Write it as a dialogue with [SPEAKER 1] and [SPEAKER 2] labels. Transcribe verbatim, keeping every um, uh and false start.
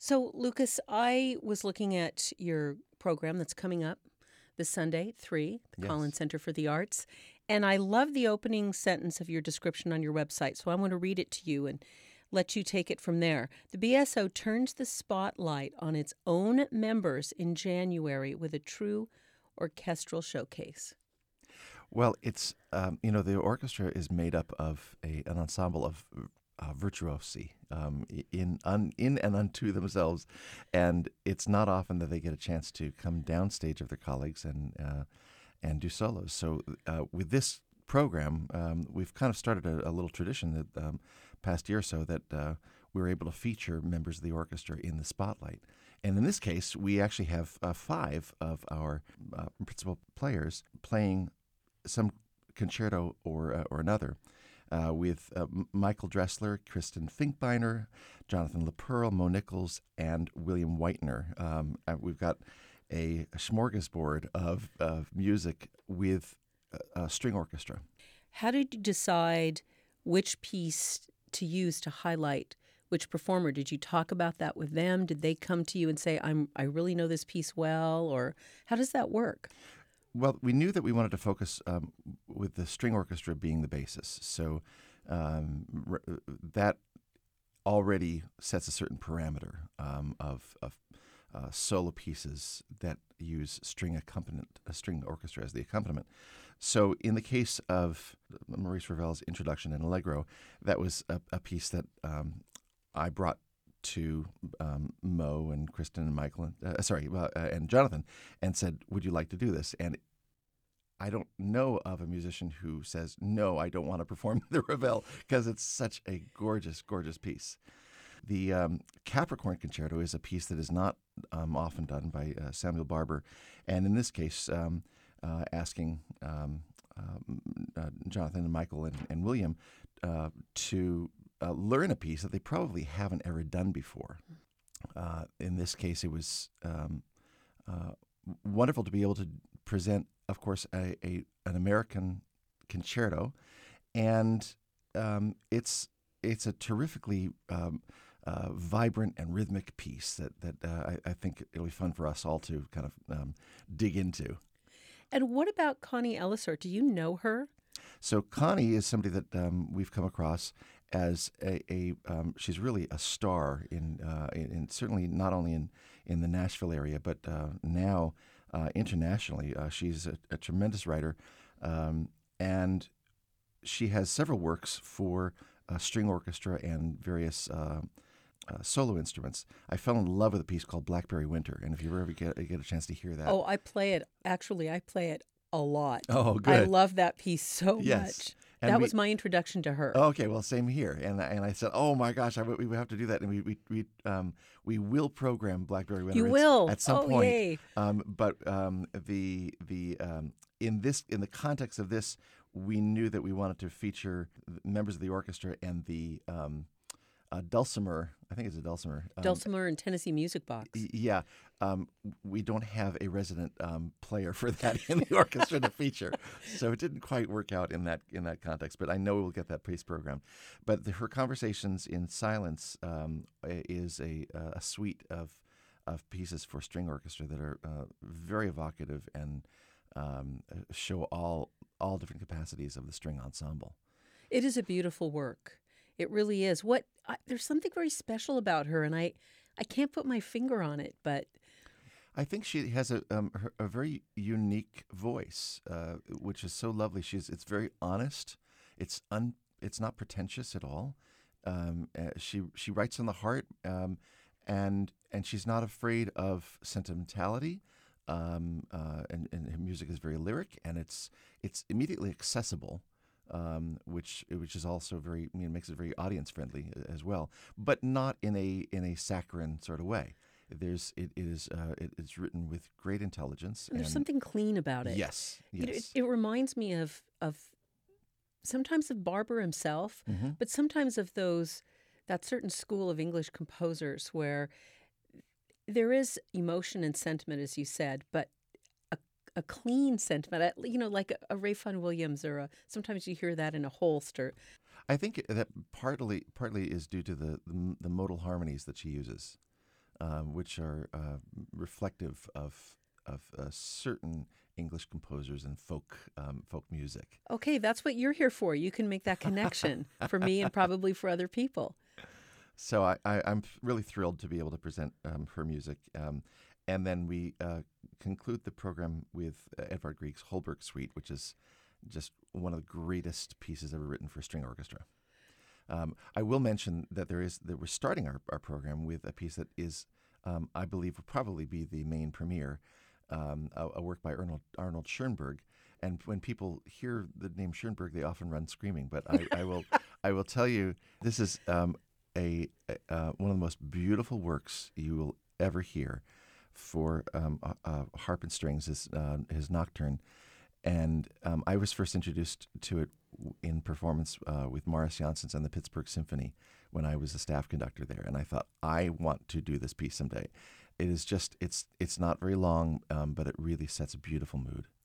[SPEAKER 1] So, Lucas, I was looking at your program that's coming up this Sunday, three, the
[SPEAKER 2] Yes.
[SPEAKER 1] Collins Center for the Arts. And I love the opening sentence of your description on your website. So, I want to read it to you and let you take it from there. The B S O turns the spotlight on its own members in January with a true orchestral showcase.
[SPEAKER 2] Well, it's um, you know the orchestra is made up of a an ensemble of uh, virtuosi um, i- in un, in and unto themselves, and it's not often that they get a chance to come downstage of their colleagues and uh, and do solos. So uh, with this program, um, we've kind of started a, a little tradition that um, past year or so that uh, we were able to feature members of the orchestra in the spotlight. And in this case, we actually have uh, five of our uh, principal players playing some concerto or uh, or another, uh, with uh, M- Michael Dressler, Kristen Finkbeiner, Jonathan LaPearl, Mo Nichols, and William Whitener. Um, uh, we've got a, a smorgasbord of, of music with a, a string orchestra.
[SPEAKER 1] How did you decide which piece to use to highlight which performer? Did you talk about that with them? Did they come to you and say, "I'm I really know this piece well," or how does that work?
[SPEAKER 2] Well, we knew that we wanted to focus um, with the string orchestra being the basis. So um, r- that already sets a certain parameter um, of, of uh, solo pieces that use string accompaniment, a string orchestra as the accompaniment. So in the case of Maurice Ravel's introduction in Allegro, that was a, a piece that um, I brought to um, Mo and Kristen and Michael, and, uh, sorry, uh, and Jonathan, and said, "Would you like to do this?" And I don't know of a musician who says, "No, I don't want to perform the Ravel," because it's such a gorgeous, gorgeous piece. The um, Capricorn Concerto is a piece that is not um, often done by uh, Samuel Barber, and in this case, um, uh, asking um, um, uh, Jonathan and Michael and, and William uh, to uh, learn a piece that they probably haven't ever done before. Uh, in this case, it was um, uh, wonderful to be able to present, of course, a, a an American concerto, and um, it's it's a terrifically um, uh, vibrant and rhythmic piece that that uh, I, I think it'll be fun for us all to kind of um, dig into.
[SPEAKER 1] And what about Connie Ellisor? Do you know her?
[SPEAKER 2] So Connie is somebody that um, we've come across as a, a um, she's really a star in, uh, in, in certainly not only in, in the Nashville area, but uh, now uh, internationally. Uh, she's a, a tremendous writer, um, and she has several works for uh, string orchestra and various uh, uh, solo instruments. I fell in love with a piece called Blackberry Winter, and if you ever get, get a chance to hear that,
[SPEAKER 1] Oh, I play it. Actually, I play it a lot.
[SPEAKER 2] oh,
[SPEAKER 1] I
[SPEAKER 2] good,
[SPEAKER 1] love that piece so
[SPEAKER 2] yes.
[SPEAKER 1] much.
[SPEAKER 2] And
[SPEAKER 1] That
[SPEAKER 2] we,
[SPEAKER 1] was my introduction to her.
[SPEAKER 2] Okay, well, same here. And and I said, oh my gosh, I, we have to do that, and we we we um we will program Blackberry Winter
[SPEAKER 1] You
[SPEAKER 2] It's-
[SPEAKER 1] will.
[SPEAKER 2] at some
[SPEAKER 1] Oh,
[SPEAKER 2] point.
[SPEAKER 1] yay.
[SPEAKER 2] Um, but um the the um in this in the context of this, we knew that we wanted to feature members of the orchestra and the um uh, dulcimer. I think it's a dulcimer. Um,
[SPEAKER 1] Dulcimer and Tennessee Music Box.
[SPEAKER 2] y- yeah, um, we don't have a resident um, player for that in the orchestra to feature, so it didn't quite work out in that in that context. But I know we'll get that piece program. But the, her conversations in silence um, i- is a a suite of of pieces for string orchestra that are uh, very evocative and um, uh, show all all different capacities of the string ensemble.
[SPEAKER 1] It is a beautiful work. It really is. What I, there's something very special about her, and I, I can't put my finger on it. But
[SPEAKER 2] I think she has a um, her, a very unique voice, uh, which is so lovely. She's it's very honest. It's un it's not pretentious at all. Um, uh, she she writes from the heart, um, and and she's not afraid of sentimentality. Um, uh, and, and her music is very lyric, and it's it's immediately accessible. Um, which which is also very I mean, makes it very audience friendly as well, but not in a in a saccharine sort of way. There's it, it is uh, it, it's written with great intelligence.
[SPEAKER 1] there's
[SPEAKER 2] And
[SPEAKER 1] something clean about it.
[SPEAKER 2] yes,
[SPEAKER 1] You know, it,
[SPEAKER 2] yes.
[SPEAKER 1] it reminds me of of sometimes of Barber himself,
[SPEAKER 2] hmm
[SPEAKER 1] but sometimes of those that certain school of English composers where there is emotion and sentiment, as you said, but a, a clean sentiment. uh, You know, like a, a Ray Vaughan Williams, or a, sometimes you hear that in a Holst.
[SPEAKER 2] I think that partly partly is due to the, the the modal harmonies that she uses. um, which are uh, reflective of of uh, certain English composers and folk um, folk music.
[SPEAKER 1] Okay, that's what you're here for. You can make that connection for me and probably for other people.
[SPEAKER 2] So I, I, I'm really thrilled to be able to present um, her music. Um, and then we uh, conclude the program with uh, Edvard Grieg's Holberg Suite, which is just one of the greatest pieces ever written for string orchestra. Um, I will mention that there is that we're starting our, our program with a piece that is, um, I believe, will probably be the main premiere, um, a, a work by Arnold, Arnold Schoenberg. And when people hear the name Schoenberg, they often run screaming. But I, I will, I will tell you, this is um, a, a uh, one of the most beautiful works you will ever hear for um, uh, harp and strings. His uh, his Nocturne. And um, I was first introduced to it in performance uh, with Morris Janssens and the Pittsburgh Symphony when I was a staff conductor there. And I thought, I want to do this piece someday. It is just, it's it's not very long, um, but it really sets a beautiful mood.